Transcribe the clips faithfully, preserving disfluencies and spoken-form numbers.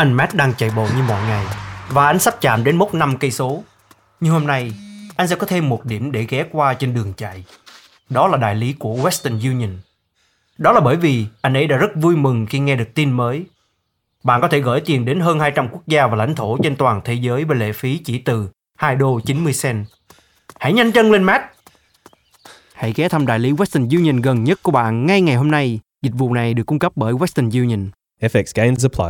Anh Matt đang chạy bộ như mọi ngày và anh sắp chạm đến mốc năm cây số. Nhưng hôm nay, anh sẽ có thêm một điểm để ghé qua trên đường chạy. Đó là đại lý của Western Union. Đó là bởi vì anh ấy đã rất vui mừng khi nghe được tin mới. Bạn có thể gửi tiền đến hơn hai trăm quốc gia và lãnh thổ trên toàn thế giới với lệ phí chỉ từ hai đô chín mươi cent. Hãy nhanh chân lên, Matt! Hãy ghé thăm đại lý Western Union gần nhất của bạn ngay ngày hôm nay. Dịch vụ này được cung cấp bởi Western Union. F X gains apply.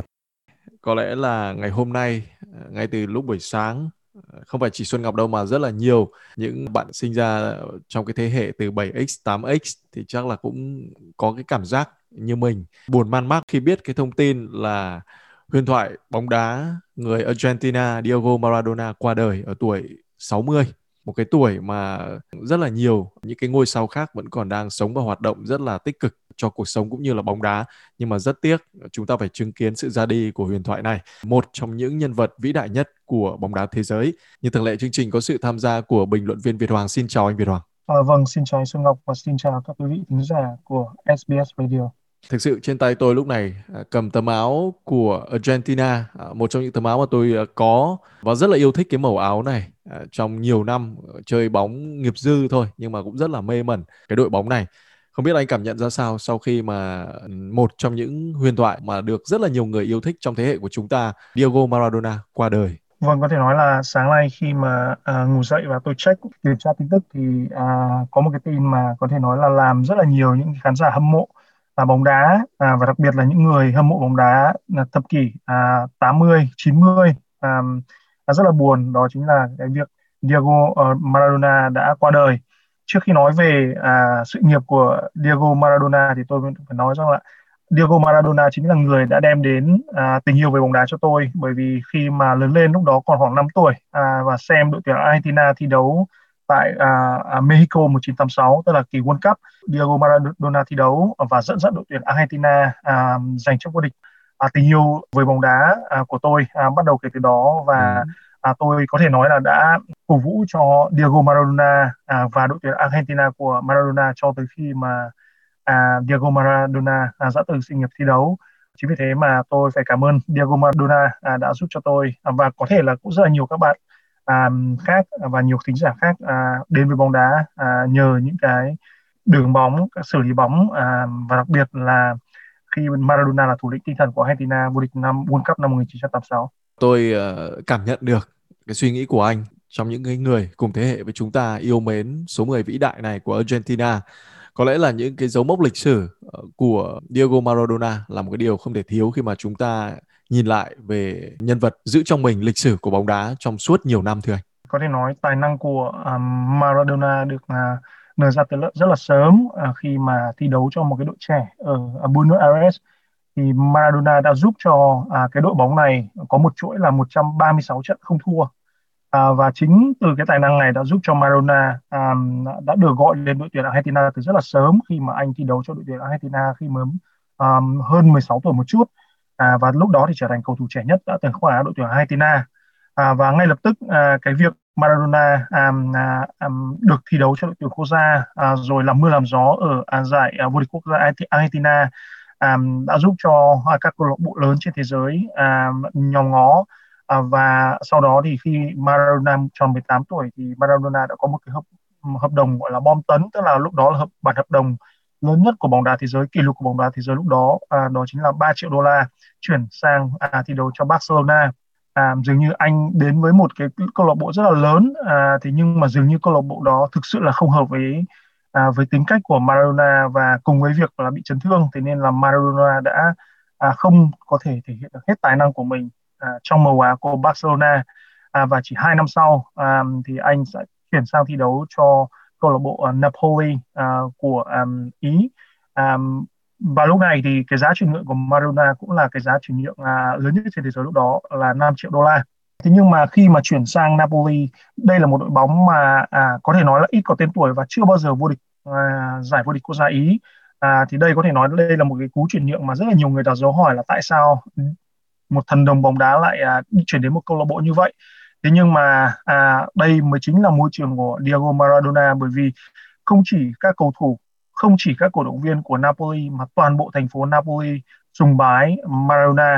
Có lẽ là ngày hôm nay, ngay từ lúc buổi sáng, không phải chỉ Xuân Ngọc đâu mà rất là nhiều những bạn sinh ra trong cái thế hệ từ bảy x, tám x thì chắc là cũng có cái cảm giác như mình. Buồn man mác khi biết cái thông tin là huyền thoại bóng đá người Argentina Diego Maradona qua đời ở tuổi sáu mươi. Một cái tuổi mà rất là nhiều những cái ngôi sao khác vẫn còn đang sống và hoạt động rất là tích cực cho cuộc sống cũng như là bóng đá. Nhưng mà rất tiếc chúng ta phải chứng kiến sự ra đi của huyền thoại này, một trong những nhân vật vĩ đại nhất của bóng đá thế giới. Như thường lệ, chương trình có sự tham gia của bình luận viên Việt Hoàng. Xin chào anh Việt Hoàng. À, vâng, xin chào anh Xuân Ngọc và xin chào các quý vị thính giả của ét bê ét Radio. Thực sự trên tay tôi lúc này cầm tấm áo của Argentina, một trong những tấm áo mà tôi có và rất là yêu thích cái màu áo này. Trong nhiều năm chơi bóng nghiệp dư thôi nhưng mà cũng rất là mê mẩn cái đội bóng này. Không biết anh cảm nhận ra sao sau khi mà một trong những huyền thoại mà được rất là nhiều người yêu thích trong thế hệ của chúng ta, Diego Maradona, qua đời. Vâng, có thể nói là sáng nay khi mà à, ngủ dậy và tôi check kiểm tra tin tức thì à, có một cái tin mà có thể nói là làm rất là nhiều những khán giả hâm mộ là bóng đá à, và đặc biệt là những người hâm mộ bóng đá là thập kỷ à, tám mươi, chín mươi à, à, rất là buồn. Đó chính là cái việc Diego uh, Maradona đã qua đời. Trước khi nói về à, sự nghiệp của Diego Maradona thì tôi phải nói rằng là Diego Maradona chính là người đã đem đến à, tình yêu với bóng đá cho tôi, bởi vì khi mà lớn lên lúc đó còn khoảng năm tuổi à, và xem đội tuyển Argentina thi đấu tại à, à, Mexico một chín tám sáu, tức là kỳ World Cup, Diego Maradona thi đấu và dẫn dắt đội tuyển Argentina à, giành chức vô địch. À, tình yêu với bóng đá à, của tôi à, bắt đầu kể từ đó và ừ. à, tôi có thể nói là đã cổ vũ cho Diego Maradona à, và đội tuyển Argentina của Maradona cho tới khi mà À, Diego Maradona à, dã từ sự nghiệp thi đấu. Chính vì thế mà tôi phải cảm ơn Diego Maradona à, đã giúp cho tôi à, và có thể là cũng rất là nhiều các bạn à, khác và nhiều thính giả khác à, đến với bóng đá à, nhờ những cái đường bóng, các xử lý bóng à, và đặc biệt là khi Maradona là thủ lĩnh tinh thần của Argentina vô địch năm World Cup năm một chín tám sáu. Tôi uh, cảm nhận được cái suy nghĩ của anh trong những cái người cùng thế hệ với chúng ta yêu mến số mười vĩ đại này của Argentina. Có lẽ là những cái dấu mốc lịch sử của Diego Maradona là một cái điều không thể thiếu khi mà chúng ta nhìn lại về nhân vật giữ trong mình lịch sử của bóng đá trong suốt nhiều năm, thưa anh. Có thể nói tài năng của um, Maradona được uh, nở ra từ rất là sớm uh, khi mà thi đấu cho một cái đội trẻ ở uh, Buenos Aires. Thì Maradona đã giúp cho uh, cái đội bóng này có một chuỗi là một trăm ba mươi sáu trận không thua. À, và chính từ cái tài năng này đã giúp cho Maradona um, đã được gọi lên đội tuyển Argentina từ rất là sớm khi mà anh thi đấu cho đội tuyển Argentina khi mới um, hơn mười sáu tuổi một chút à, và lúc đó thì trở thành cầu thủ trẻ nhất đã từng khoác áo đội tuyển Argentina à, và ngay lập tức à, cái việc Maradona um, um, được thi đấu cho đội tuyển quốc gia à, rồi làm mưa làm gió ở à, giải à, vô địch quốc gia Argentina um, đã giúp cho à, các câu lạc bộ lớn trên thế giới à, nhòm ngó. À, và sau đó thì khi Maradona tròn mười tám tuổi thì Maradona đã có một cái hợp hợp đồng gọi là bom tấn, tức là lúc đó là hợp, bản hợp đồng lớn nhất của bóng đá thế giới, kỷ lục của bóng đá thế giới lúc đó, à, đó chính là ba triệu đô la chuyển sang à, thi đấu cho Barcelona. À, dường như anh đến với một cái câu lạc bộ rất là lớn, à, thì nhưng mà dường như câu lạc bộ đó thực sự là không hợp với à, với tính cách của Maradona và cùng với việc là bị chấn thương, thế nên là Maradona đã à, không có thể thể hiện được hết tài năng của mình À, trong màu áo của Barcelona à, và chỉ hai năm sau à, thì anh sẽ chuyển sang thi đấu cho câu lạc bộ uh, Napoli uh, của um, Ý um, và lúc này thì cái giá chuyển nhượng của Maradona cũng là cái giá chuyển nhượng uh, lớn nhất trên thế giới lúc đó là năm triệu đô la. Thế nhưng mà khi mà chuyển sang Napoli, đây là một đội bóng mà à, có thể nói là ít có tên tuổi và chưa bao giờ vô địch à, giải vô địch quốc gia Ý. À, thì đây có thể nói đây là một cái cú chuyển nhượng mà rất là nhiều người đặt dấu hỏi là tại sao một thần đồng bóng đá lại à, chuyển đến một câu lạc bộ như vậy. Thế nhưng mà à, đây mới chính là môi trường của Diego Maradona, bởi vì không chỉ các cầu thủ, không chỉ các cổ động viên của Napoli mà toàn bộ thành phố Napoli sùng bái Maradona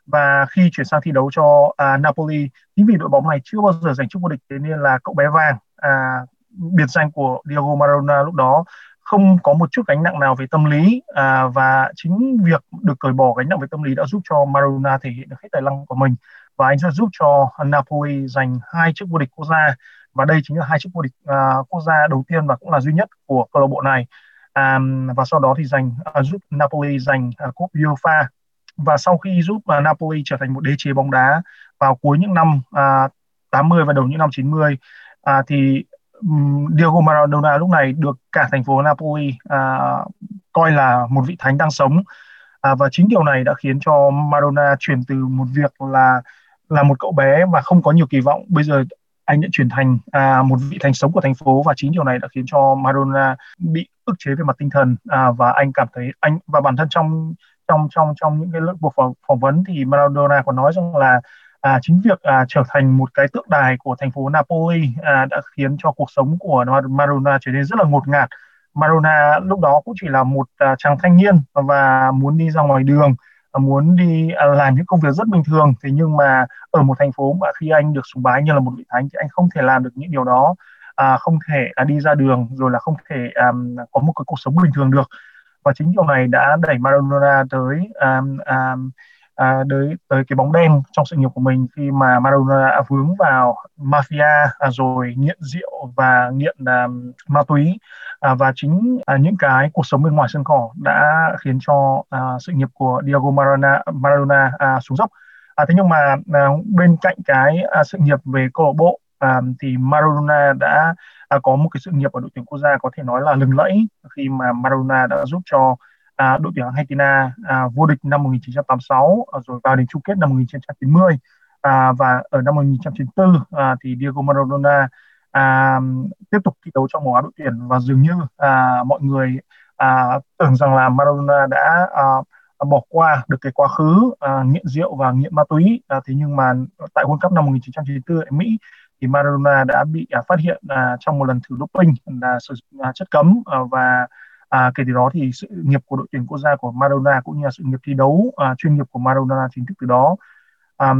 Và khi chuyển sang thi đấu cho à, Napoli, chính vì đội bóng này chưa bao giờ giành chức vô địch, thế nên là cậu bé vàng, à, biệt danh của Diego Maradona lúc đó, không có một chút gánh nặng nào về tâm lý, à, và chính việc được cởi bỏ gánh nặng về tâm lý đã giúp cho Maradona thể hiện được hết tài năng của mình, và anh sẽ giúp cho Napoli giành hai chức vô địch quốc gia, và đây chính là hai chức vô địch à, quốc gia đầu tiên và cũng là duy nhất của câu lạc bộ này. À, và sau đó thì giành à, giúp Napoli giành à, cúp UEFA. Và sau khi giúp à, Napoli trở thành một đế chế bóng đá vào cuối những năm à, tám mươi và đầu những năm chín mươi, à, thì um, Diego Maradona lúc này được cả thành phố Napoli à, coi là một vị thánh đang sống. À, và chính điều này đã khiến cho Maradona chuyển từ một việc là là một cậu bé và không có nhiều kỳ vọng, bây giờ anh đã chuyển thành à, một vị thánh sống của thành phố, và chính điều này đã khiến cho Maradona bị ức chế về mặt tinh thần, à, và anh cảm thấy anh và bản thân trong trong trong trong những cái cuộc phỏng, phỏng vấn thì Maradona còn nói rằng là à, chính việc à, trở thành một cái tượng đài của thành phố Napoli à, đã khiến cho cuộc sống của Maradona trở nên rất là ngột ngạt. Maradona lúc đó cũng chỉ là một à, chàng thanh niên và muốn đi ra ngoài đường, à, muốn đi à, làm những công việc rất bình thường, thế nhưng mà ở một thành phố mà khi anh được sùng bái như là một vị thánh thì anh không thể làm được những điều đó, à, không thể à, đi ra đường, rồi là không thể à, có một cái cuộc sống bình thường được. Và chính điều này đã đẩy Maradona tới à, à, à, tới, tới cái bóng đen trong sự nghiệp của mình, khi mà Maradona đã vướng vào mafia, à, rồi nghiện rượu và nghiện à, ma túy, à, và chính à, những cái cuộc sống bên ngoài sân cỏ đã khiến cho à, sự nghiệp của Diego Maradona, Maradona à, xuống dốc. À, thế nhưng mà à, bên cạnh cái à, sự nghiệp về câu lạc bộ, à, thì Maradona đã à, có một cái sự nghiệp ở đội tuyển quốc gia có thể nói là lừng lẫy, khi mà Maradona đã giúp cho à, đội tuyển Argentina à, vô địch năm một nghìn chín trăm tám mươi sáu, à, rồi vào đến chung kết năm một nghìn chín trăm chín mươi, à, và ở năm một nghìn chín trăm chín mươi tư à, thì Diego Maradona à, tiếp tục thi đấu trong màu áo đội tuyển, và dường như à, mọi người à, tưởng rằng là Maradona đã à, bỏ qua được cái quá khứ à, nghiện rượu và nghiện ma túy, à, thế nhưng mà tại World Cup năm một nghìn chín trăm chín mươi tư ở Mỹ thì Maradona đã bị à, phát hiện à, trong một lần thử doping là sử dụng à, chất cấm, à, và à, kể từ đó thì sự nghiệp của đội tuyển quốc gia của Maradona cũng như là sự nghiệp thi đấu à, chuyên nghiệp của Maradona chính thức từ đó. À,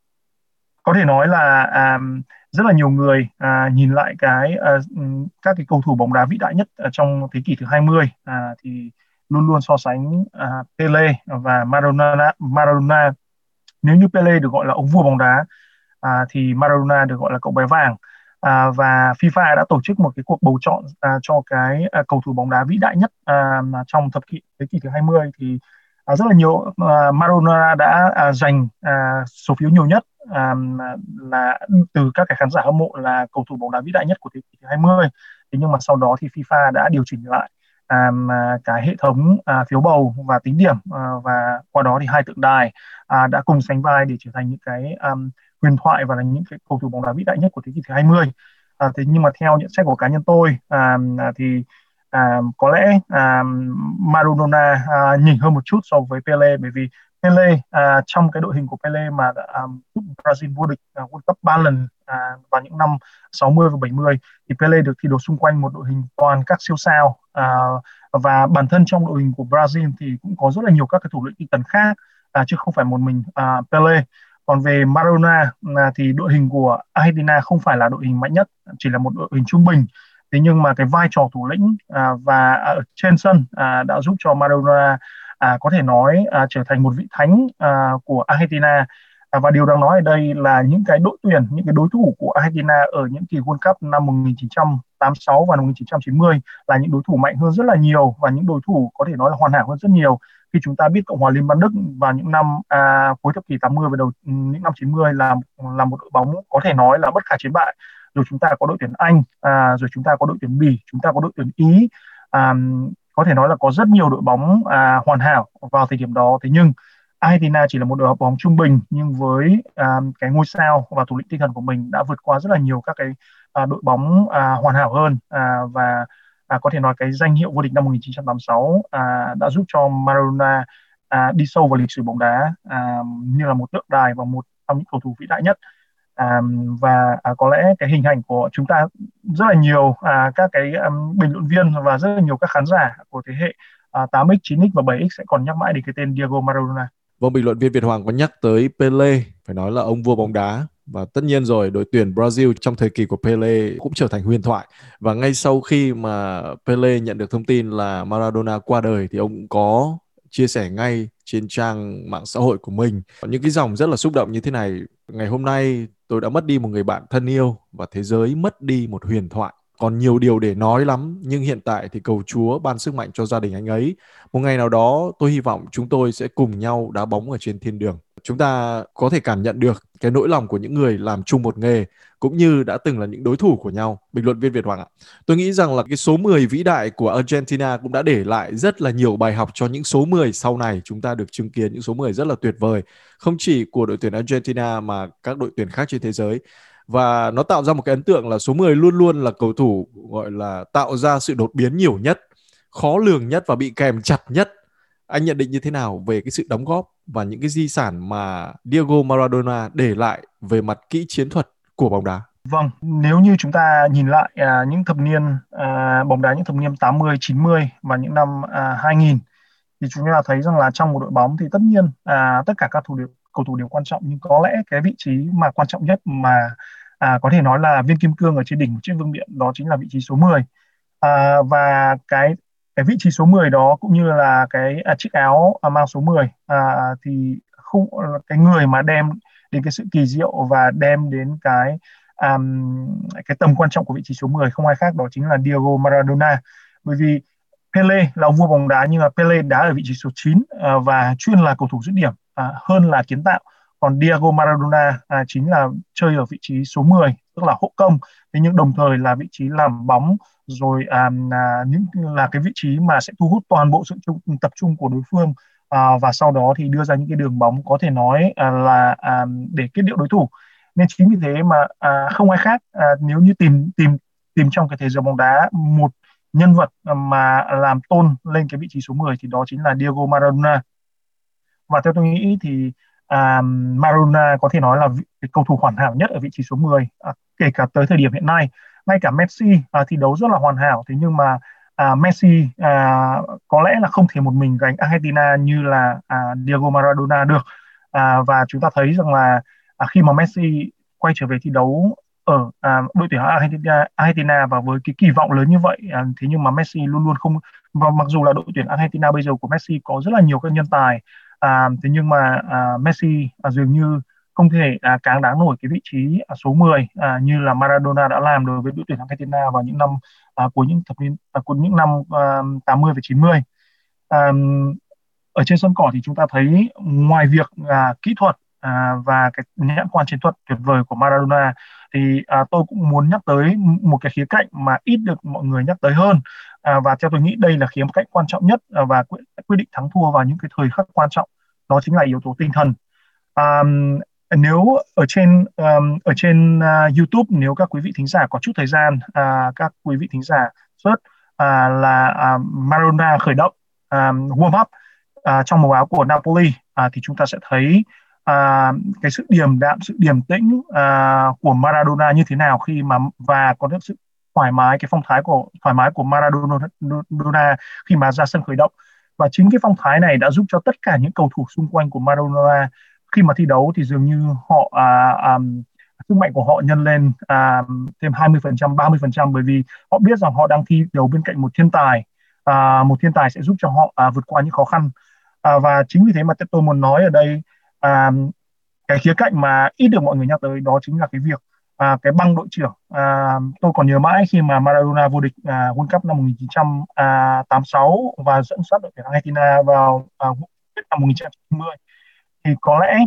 có thể nói là à, rất là nhiều người à, nhìn lại cái à, các cái cầu thủ bóng đá vĩ đại nhất ở trong thế kỷ thứ hai mươi à, thì luôn luôn so sánh à, Pele và Maradona. Maradona nếu như Pele được gọi là ông vua bóng đá, à, thì Maradona được gọi là cậu bé vàng. À, và FIFA đã tổ chức một cái cuộc bầu chọn à, cho cái à, cầu thủ bóng đá vĩ đại nhất à, trong thập kỷ thế kỷ thứ hai mươi, thì à, rất là nhiều à, Maradona đã à, giành à, số phiếu nhiều nhất, à, là từ các cái khán giả hâm mộ là cầu thủ bóng đá vĩ đại nhất của thế kỷ thứ hai mươi. Thế nhưng mà sau đó thì FIFA đã điều chỉnh lại à, cái hệ thống à, phiếu bầu và tính điểm, à, và qua đó thì hai tượng đài à, đã cùng sánh vai để trở thành những cái um, huyền thoại và là những cái cầu thủ bóng đá vĩ đại nhất của thế kỷ thứ hai mươi. À, thế nhưng mà theo nhận xét của cá nhân tôi à, thì à, có lẽ à, Maradona à, nhỉnh hơn một chút so với Pele, bởi vì Pele à, trong cái đội hình của Pele mà à, giúp Brazil vô địch à, World Cup ba lần à, vào những năm sáu mươi và bảy mươi, thì Pele được thi đấu xung quanh một đội hình toàn các siêu sao, à, và bản thân trong đội hình của Brazil thì cũng có rất là nhiều các cái thủ lĩnh tinh thần khác, à, chứ không phải một mình à, Pele. Còn về Maradona à, thì đội hình của Argentina không phải là đội hình mạnh nhất, chỉ là một đội hình trung bình. Thế nhưng mà cái vai trò thủ lĩnh à, và ở trên sân à, đã giúp cho Maradona à, có thể nói à, trở thành một vị thánh à, của Argentina. À, và điều đáng nói ở đây là những cái đội tuyển, những cái đối thủ của Argentina ở những kỳ World Cup năm một nghìn chín trăm tám mươi sáu và năm một nghìn chín trăm chín mươi là những đối thủ mạnh hơn rất là nhiều, và những đối thủ có thể nói là hoàn hảo hơn rất nhiều. Khi chúng ta biết Cộng hòa Liên bang Đức vào những năm à, cuối thập kỷ tám mươi và đầu những năm chín mươi là là một đội bóng có thể nói là bất khả chiến bại. Rồi chúng ta có đội tuyển Anh, à, rồi chúng ta có đội tuyển Bỉ, chúng ta có đội tuyển Ý, à, có thể nói là có rất nhiều đội bóng à, hoàn hảo vào thời điểm đó. Thế nhưng Argentina chỉ là một đội bóng trung bình, nhưng với à, cái ngôi sao và thủ lĩnh tinh thần của mình đã vượt qua rất là nhiều các cái à, đội bóng à, hoàn hảo hơn, à, và à, có thể nói cái danh hiệu vô địch năm một nghìn chín trăm tám mươi sáu à, đã giúp cho Maradona à, đi sâu vào lịch sử bóng đá à, như là một tượng đài và một trong những cầu thủ vĩ đại nhất. À, và à, có lẽ cái hình ảnh của chúng ta rất là nhiều à, các cái um, bình luận viên và rất là nhiều các khán giả của thế hệ à, tám x, chín x và bảy x sẽ còn nhắc mãi đến cái tên Diego Maradona. Vâng, bình luận viên Việt Hoàng có nhắc tới Pele, phải nói là ông vua bóng đá. Và tất nhiên rồi, đội tuyển Brazil trong thời kỳ của Pele cũng trở thành huyền thoại. Và ngay sau khi mà Pele nhận được thông tin là Maradona qua đời thì ông cũng có chia sẻ ngay trên trang mạng xã hội của mình những cái dòng rất là xúc động như thế này: ngày hôm nay tôi đã mất đi một người bạn thân yêu và thế giới mất đi một huyền thoại. Còn nhiều điều để nói lắm, nhưng hiện tại thì cầu Chúa ban sức mạnh cho gia đình anh ấy. Một ngày nào đó tôi hy vọng chúng tôi sẽ cùng nhau đá bóng ở trên thiên đường. Chúng ta có thể cảm nhận được cái nỗi lòng của những người làm chung một nghề cũng như đã từng là những đối thủ của nhau. Bình luận viên Việt Hoàng ạ, tôi nghĩ rằng là cái số mười vĩ đại của Argentina cũng đã để lại rất là nhiều bài học cho những số mười sau này. Chúng ta được chứng kiến những số mười rất là tuyệt vời, không chỉ của đội tuyển Argentina mà các đội tuyển khác trên thế giới. Và nó tạo ra một cái ấn tượng là số mười luôn luôn là cầu thủ gọi là tạo ra sự đột biến nhiều nhất, khó lường nhất và bị kèm chặt nhất. Anh nhận định như thế nào về cái sự đóng góp và những cái di sản mà Diego Maradona để lại về mặt kỹ chiến thuật của bóng đá? Vâng, nếu như chúng ta nhìn lại à, những thập niên à, bóng đá những thập niên tám mươi, chín mươi và những năm à, hai nghìn thì chúng ta thấy rằng là trong một đội bóng thì tất nhiên à, tất cả các thủ đều, cầu thủ đều quan trọng, nhưng có lẽ cái vị trí mà quan trọng nhất mà à, có thể nói là viên kim cương ở trên đỉnh của chiếc vương miện đó chính là vị trí số mười. À, và cái cái vị trí số mười đó cũng như là cái à, chiếc áo à, mang số mười à, thì không cái người mà đem đến cái sự kỳ diệu và đem đến cái um, cái tầm quan trọng của vị trí số mười không ai khác đó chính là Diego Maradona. Bởi vì Pele là ông vua bóng đá, nhưng mà Pele đá ở vị trí số chín à, và chuyên là cầu thủ dứt điểm à, hơn là kiến tạo. Còn Diego Maradona à, chính là chơi ở vị trí số mười, tức là hậu công, thế nhưng đồng thời là vị trí làm bóng, rồi à, à, những là cái vị trí mà sẽ thu hút toàn bộ sự trung, tập trung của đối phương, à, và sau đó thì đưa ra những cái đường bóng có thể nói à, là à, để kết liễu đối thủ. Nên chính vì thế mà à, không ai khác à, nếu như tìm tìm tìm trong cái thế giới bóng đá một nhân vật mà làm tôn lên cái vị trí số mười thì đó chính là Diego Maradona. Và theo tôi nghĩ thì à, Maradona có thể nói là vị, cái cầu thủ hoàn hảo nhất ở vị trí số mười, à, kể cả tới thời điểm hiện nay. Ngay cả Messi à, thi đấu rất là hoàn hảo, thế nhưng mà à, Messi à, có lẽ là không thể một mình gánh Argentina như là à, Diego Maradona được. À, và chúng ta thấy rằng là à, khi mà Messi quay trở về thi đấu ở à, đội tuyển Argentina, Argentina và với cái kỳ vọng lớn như vậy, à, thế nhưng mà Messi luôn luôn không, và mặc dù là đội tuyển Argentina bây giờ của Messi có rất là nhiều các nhân tài, à, thế nhưng mà à, Messi à, dường như không thể à, cáng đáng nổi cái vị trí à, số mười à, như là Maradona đã làm đối với đội tuyển Argentina vào những năm à, cuối những thập niên à, cuối những năm à, tám mươi và chín mươi. À, ở trên sân cỏ thì chúng ta thấy ngoài việc à, kỹ thuật à, và cái nhãn quan chiến thuật tuyệt vời của Maradona thì à, tôi cũng muốn nhắc tới một cái khía cạnh mà ít được mọi người nhắc tới hơn, à, và theo tôi nghĩ đây là khía cạnh quan trọng nhất à, và quyết, quyết định thắng thua vào những cái thời khắc quan trọng, đó chính là yếu tố tinh thần. À, nếu ở trên um, ở trên uh, YouTube, nếu các quý vị thính giả có chút thời gian, uh, các quý vị thính giả search uh, là uh, Maradona khởi động uh, warm up uh, trong màu áo của Napoli, uh, thì chúng ta sẽ thấy uh, cái sự điềm đạm, sự điềm tĩnh uh, của Maradona như thế nào khi mà, và có được sự thoải mái, cái phong thái của thoải mái của Maradona khi mà ra sân khởi động. Và chính cái phong thái này đã giúp cho tất cả những cầu thủ xung quanh của Maradona khi mà thi đấu thì dường như họ à, à, sức mạnh của họ nhân lên à, thêm hai mươi phần trăm, ba mươi phần trăm, bởi vì họ biết rằng họ đang thi đấu bên cạnh một thiên tài, à, một thiên tài sẽ giúp cho họ à, vượt qua những khó khăn. À, và chính vì thế mà tôi muốn nói ở đây à, cái khía cạnh mà ít được mọi người nhắc tới đó chính là cái việc à, cái băng đội trưởng. À, tôi còn nhớ mãi khi mà Maradona vô địch à, World Cup năm một nghìn chín trăm tám mươi sáu và dẫn dắt đội tuyển Argentina vào à, năm một nghìn chín trăm chín mươi, thì có lẽ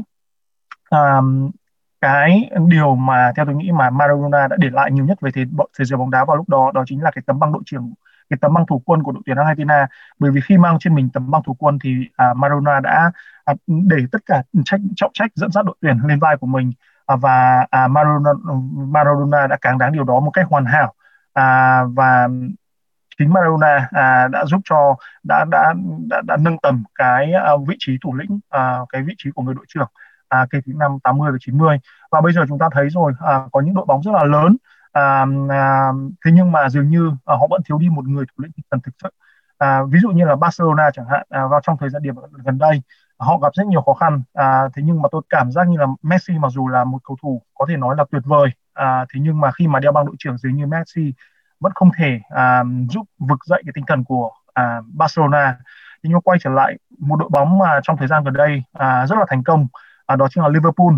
um, cái điều mà theo tôi nghĩ mà Maradona đã để lại nhiều nhất về thế, thế giới bóng đá vào lúc đó, đó chính là cái tấm băng đội trưởng, cái tấm băng thủ quân của đội tuyển Argentina. Bởi vì khi mang trên mình tấm băng thủ quân thì uh, Maradona đã uh, để tất cả trách trọng trách dẫn dắt đội tuyển lên vai của mình, uh, và uh, Maradona, Maradona đã cáng đáng điều đó một cách hoàn hảo, uh, và chính Maradona à, đã giúp cho đã đã đã, đã nâng tầm cái à, vị trí thủ lĩnh, à, cái vị trí của người đội trưởng à, kể từ năm tám mươi và chín mươi. Và bây giờ chúng ta thấy rồi, à, có những đội bóng rất là lớn, à, à, thế nhưng mà dường như à, họ vẫn thiếu đi một người thủ lĩnh tinh thần thực sự. À, ví dụ như là Barcelona chẳng hạn, à, vào trong thời gian điểm gần đây, họ gặp rất nhiều khó khăn. À, thế nhưng mà tôi cảm giác như là Messi mặc dù là một cầu thủ có thể nói là tuyệt vời, à, thế nhưng mà khi mà đeo băng đội trưởng dường như Messi vẫn không thể à, giúp vực dậy cái tinh thần của à, Barcelona. Thế nhưng mà quay trở lại một đội bóng mà trong thời gian gần đây à, rất là thành công, à, đó chính là Liverpool.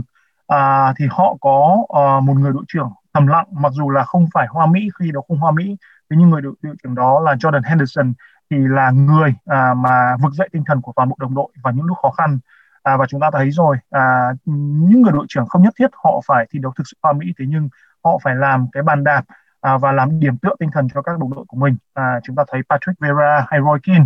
À, thì họ có à, một người đội trưởng thầm lặng, mặc dù là không phải hoa mỹ, khi đó không hoa mỹ, thế nhưng người đội, đội trưởng đó là Jordan Henderson, thì là người à, mà vực dậy tinh thần của toàn bộ đồng đội vào những lúc khó khăn. À, và chúng ta thấy rồi, à, những người đội trưởng không nhất thiết họ phải thi đấu thực sự hoa mỹ, thế nhưng họ phải làm cái bàn đạp à, và làm điểm tựa tinh thần cho các đồng đội của mình. À, chúng ta thấy Patrick Vieira hay Roy Keane.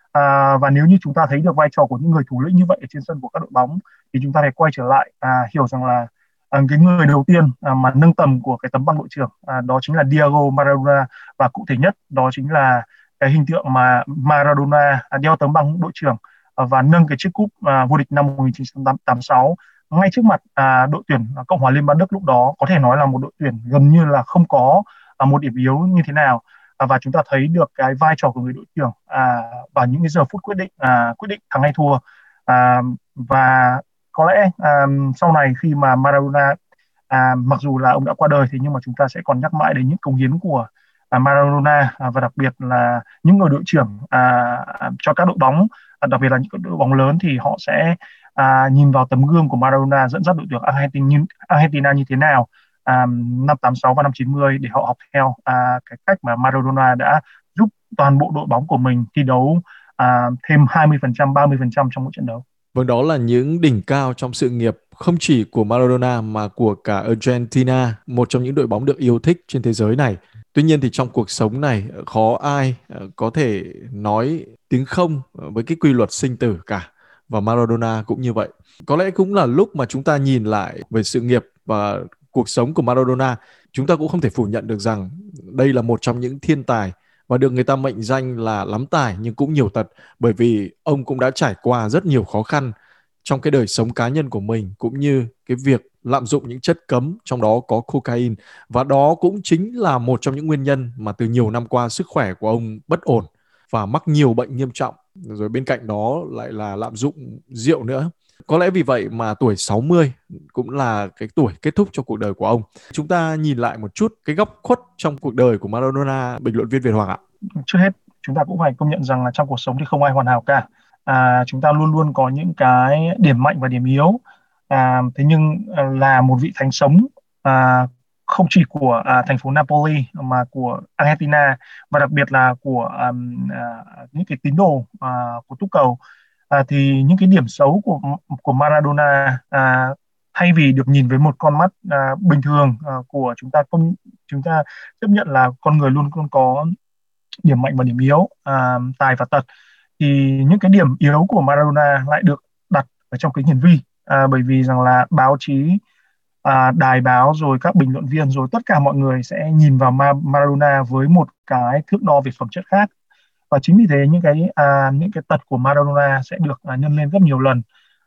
À, và nếu như chúng ta thấy được vai trò của những người thủ lĩnh như vậy ở trên sân của các đội bóng, thì chúng ta phải quay trở lại à, hiểu rằng là à, cái người đầu tiên à, mà nâng tầm của cái tấm bằng đội trưởng à, đó chính là Diego Maradona. Và cụ thể nhất đó chính là cái hình tượng mà Maradona đeo tấm bằng đội trưởng à, và nâng cái chiếc cúp à, vô địch năm một nghìn chín trăm tám mươi sáu ngay trước mặt à, đội tuyển Cộng hòa Liên bang Đức. Lúc đó có thể nói là một đội tuyển gần như là không có à, một điểm yếu như thế nào. À, và chúng ta thấy được cái vai trò của người đội trưởng à, vào những cái giờ phút quyết định à, quyết định thắng hay thua. À, và có lẽ à, sau này khi mà Maradona à, mặc dù là ông đã qua đời, thì nhưng mà chúng ta sẽ còn nhắc mãi đến những cống hiến của à, Maradona à, và đặc biệt là những người đội trưởng à, cho các đội bóng, à, đặc biệt là những đội bóng lớn thì họ sẽ à, nhìn vào tấm gương của Maradona dẫn dắt đội tuyển Argentina, Argentina như thế nào à, năm tám sáu và năm chín mươi để họ học theo à, cái cách mà Maradona đã giúp toàn bộ đội bóng của mình thi đấu à, thêm hai mươi phần trăm, ba mươi phần trăm trong mỗi trận đấu. Vâng, đó là những đỉnh cao trong sự nghiệp không chỉ của Maradona mà của cả Argentina, một trong những đội bóng được yêu thích trên thế giới này. Tuy nhiên thì trong cuộc sống này khó ai có thể nói tiếng không với cái quy luật sinh tử cả, và Maradona cũng như vậy. Có lẽ cũng là lúc mà chúng ta nhìn lại về sự nghiệp và cuộc sống của Maradona, chúng ta cũng không thể phủ nhận được rằng đây là một trong những thiên tài và được người ta mệnh danh là lắm tài nhưng cũng nhiều tật, bởi vì ông cũng đã trải qua rất nhiều khó khăn trong cái đời sống cá nhân của mình, cũng như cái việc lạm dụng những chất cấm, trong đó có cocaine, và đó cũng chính là một trong những nguyên nhân mà từ nhiều năm qua sức khỏe của ông bất ổn và mắc nhiều bệnh nghiêm trọng, rồi bên cạnh đó lại là lạm dụng rượu nữa. Có lẽ vì vậy mà tuổi sáu mươi cũng là cái tuổi kết thúc cho cuộc đời của ông. Chúng ta nhìn lại một chút cái góc khuất trong cuộc đời của Maradona, bình luận viên Việt Hoàng ạ. Trước hết chúng ta cũng phải công nhận rằng là trong cuộc sống thì không ai hoàn hảo cả. À, chúng ta luôn luôn có những cái điểm mạnh và điểm yếu. À, thế nhưng à, là một vị thánh sống à, không chỉ của à, thành phố Napoli mà của Argentina, và đặc biệt là của à, à, những cái tín đồ à, của túc cầu, à, thì những cái điểm xấu của của Maradona à, thay vì được nhìn với một con mắt à, bình thường à, của chúng ta, công chúng ta chấp nhận là con người luôn luôn có điểm mạnh và điểm yếu, à, tài và tật, thì những cái điểm yếu của Maradona lại được đặt ở trong kính hiển vi, à, bởi vì rằng là báo chí, à, đài báo, rồi các bình luận viên, rồi tất cả mọi người sẽ nhìn vào Ma- Maradona với một cái thước đo về phẩm chất khác. Và chính vì thế những cái à, những cái tật của Maradona sẽ được à, nhân lên rất nhiều lần.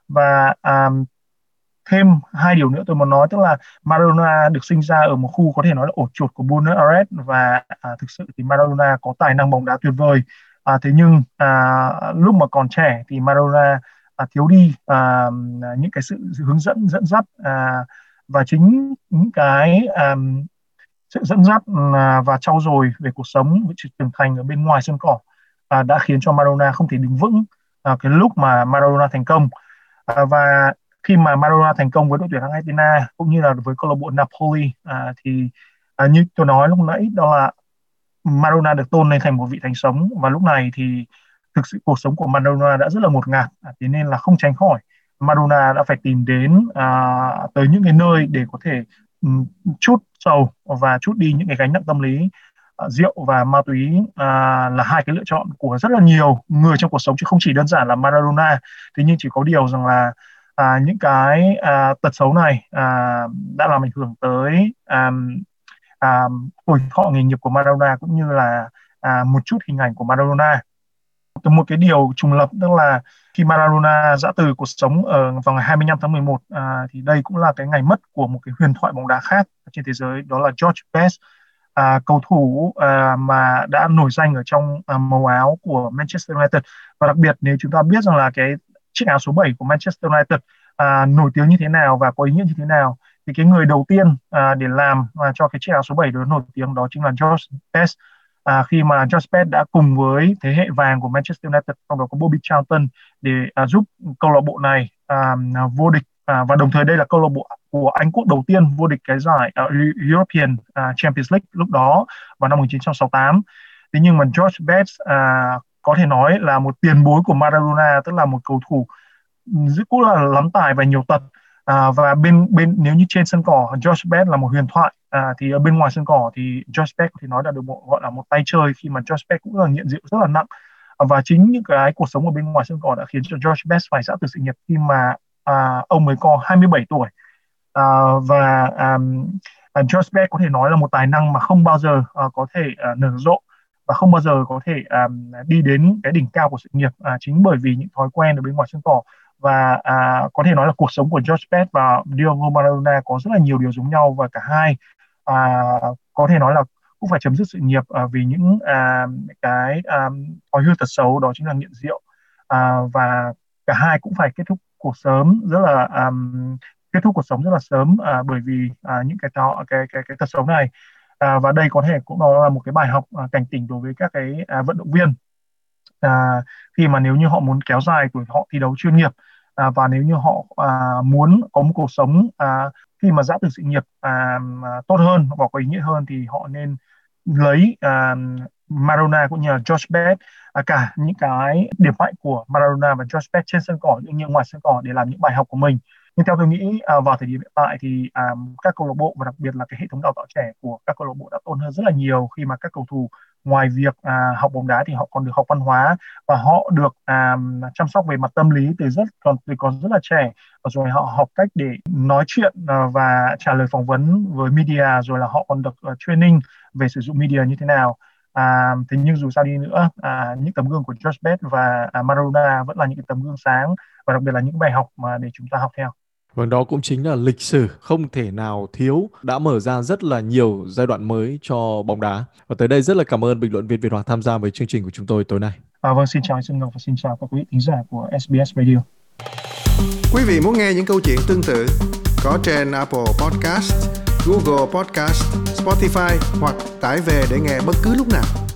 Và à, thêm hai điều nữa tôi muốn nói, tức là Maradona được sinh ra ở một khu có thể nói là ổ chuột của Buenos Aires, và à, thực sự thì Maradona có tài năng bóng đá tuyệt vời. À, thế nhưng à, lúc mà còn trẻ thì Maradona à, thiếu đi à, những cái sự hướng dẫn dẫn dắt, à, và chính những cái à, sự dẫn dắt à, và trau dồi về cuộc sống, về sự trưởng thành ở bên ngoài sân cỏ à, đã khiến cho Maradona không thể đứng vững à, cái lúc mà Maradona thành công. À, và khi mà Maradona thành công với đội tuyển Argentina cũng như là với câu lạc bộ Napoli, à, thì à, như tôi nói lúc nãy, đó là Maradona được tôn lên thành một vị thánh sống, và lúc này thì thực sự cuộc sống của Maradona đã rất là ngột ngạt, à, thế nên là không tránh khỏi Maradona đã phải tìm đến à, tới những cái nơi để có thể um, trút sầu và trút đi những cái gánh nặng tâm lý. À, rượu và ma túy à, là hai cái lựa chọn của rất là nhiều người trong cuộc sống, chứ không chỉ đơn giản là Maradona. Thế nhưng chỉ có điều rằng là à, những cái à, tật xấu này à, đã làm ảnh hưởng tới à, à, tuổi thọ nghề nghiệp của Maradona, cũng như là à, một chút hình ảnh của Maradona. Một cái điều trùng lập, tức là khi Maradona giã từ cuộc sống ở vào ngày hai mươi lăm tháng mười một, à, thì đây cũng là cái ngày mất của một cái huyền thoại bóng đá khác trên thế giới, đó là George Best, à, cầu thủ à, mà đã nổi danh ở trong à, màu áo của Manchester United. Và đặc biệt nếu chúng ta biết rằng là cái chiếc áo số bảy của Manchester United à, nổi tiếng như thế nào và có ý nghĩa như thế nào. Thì cái người đầu tiên à, để làm à, cho cái chiếc áo số bảy đó nổi tiếng đó chính là George Best. À, khi mà George Best đã cùng với thế hệ vàng của Manchester United, trong đó có Bobby Charlton, để à, giúp câu lạc bộ này à, vô địch, à, và đồng thời đây là câu lạc bộ của Anh Quốc đầu tiên vô địch cái giải uh, European uh, Champions League lúc đó vào năm một nghìn chín trăm sáu mươi tám. Thế nhưng mà George Best uh, có thể nói là một tiền bối của Maradona, tức là một cầu thủ cũng là lắm tài và nhiều tật. À, và bên bên nếu như trên sân cỏ George Best là một huyền thoại, à, thì ở bên ngoài sân cỏ thì George Best có thể nói là được một, gọi là một tay chơi, khi mà George Best cũng là nghiện rượu rất là nặng. À, và chính những cái cuộc sống ở bên ngoài sân cỏ đã khiến cho George Best phải giã từ sự nghiệp khi mà à, ông mới có hai mươi bảy tuổi. À, và um, George Best có thể nói là một tài năng mà không bao giờ uh, có thể uh, nở rộ và không bao giờ có thể um, đi đến cái đỉnh cao của sự nghiệp, uh, chính bởi vì những thói quen ở bên ngoài sân cỏ. Và uh, có thể nói là cuộc sống của George Best và Diego Maradona có rất là nhiều điều giống nhau, và cả hai uh, có thể nói là cũng phải chấm dứt sự nghiệp uh, vì những uh, cái um, thói hư tật xấu, đó chính là nghiện rượu, uh, và cả hai cũng phải kết thúc cuộc sớm rất là um, kết thúc cuộc sống rất là sớm à, bởi vì à, những cái, đó, cái cái cái tật xấu này, à, và đây có thể cũng là một cái bài học à, cảnh tỉnh đối với các cái à, vận động viên, à, khi mà nếu như họ muốn kéo dài tuổi họ thi đấu chuyên nghiệp, à, và nếu như họ à, muốn có một cuộc sống à, khi mà giã từ sự nghiệp à, tốt hơn và có ý nghĩa hơn, thì họ nên lấy à, Maradona cũng như là George Best, à, cả những cái điểm mạnh của Maradona và George Best trên sân cỏ cũng như ngoài sân cỏ để làm những bài học của mình. Nhưng theo tôi nghĩ à, vào thời điểm hiện tại thì à, các câu lạc bộ và đặc biệt là cái hệ thống đào tạo trẻ của các câu lạc bộ đã tốt hơn rất là nhiều, khi mà các cầu thủ ngoài việc à, học bóng đá thì họ còn được học văn hóa, và họ được à, chăm sóc về mặt tâm lý từ rất còn từ còn rất là trẻ, rồi họ học cách để nói chuyện à, và trả lời phỏng vấn với media, rồi là họ còn được uh, training về sử dụng media như thế nào. À, thế nhưng dù sao đi nữa, à, những tấm gương của George Best và à, Maradona vẫn là những cái tấm gương sáng, và đặc biệt là những bài học mà để chúng ta học theo. Vâng, đó cũng chính là lịch sử không thể nào thiếu, đã mở ra rất là nhiều giai đoạn mới cho bóng đá. Và tới đây rất là cảm ơn bình luận viên Việt Hoàng tham gia với chương trình của chúng tôi tối nay. À, vâng, xin chào anh Xuân Ngọc và xin chào các quý thính giả của ét bê ét Radio. Quý vị muốn nghe những câu chuyện tương tự có trên Apple Podcast, Google Podcast, Spotify hoặc tải về để nghe bất cứ lúc nào.